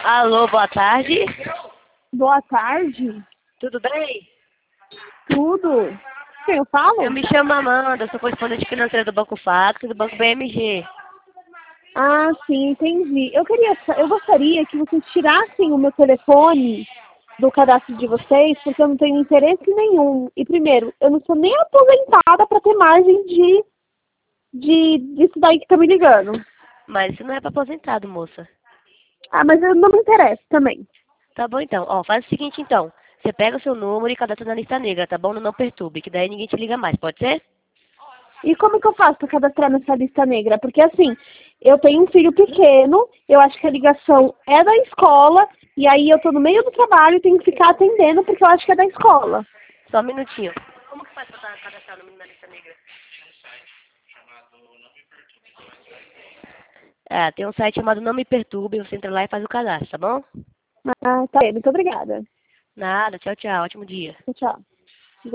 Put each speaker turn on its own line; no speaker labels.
Alô, boa tarde.
Boa tarde.
Tudo bem?
Tudo. Quem eu falo?
Eu me chamo Amanda, sou correspondente financeira do Banco Facto e do Banco BMG.
Ah, sim, entendi. Eu gostaria que vocês tirassem o meu telefone do cadastro de vocês, porque eu não tenho interesse nenhum. E primeiro, eu não sou nem aposentada para ter margem disso daí que tá me ligando.
Mas isso não é para aposentado, moça.
Ah, mas eu não me interesso também.
Tá bom então. Ó, faz o seguinte então. Você pega o seu número e cadastra na lista negra, tá bom? No Não Perturbe, que daí ninguém te liga mais, pode ser?
E como que eu faço para cadastrar nessa lista negra? Porque assim, eu tenho um filho pequeno, eu acho que a ligação é da escola, e aí eu tô no meio do trabalho e tenho que ficar atendendo porque eu acho que é da escola.
Só um minutinho. Como que faz pra cadastrar na lista negra? Ah, tem um site chamado Não Me Perturbe, você entra lá e faz o cadastro, tá bom?
Ah, tá bem, muito obrigada.
Nada, tchau, tchau, ótimo dia.
Tchau.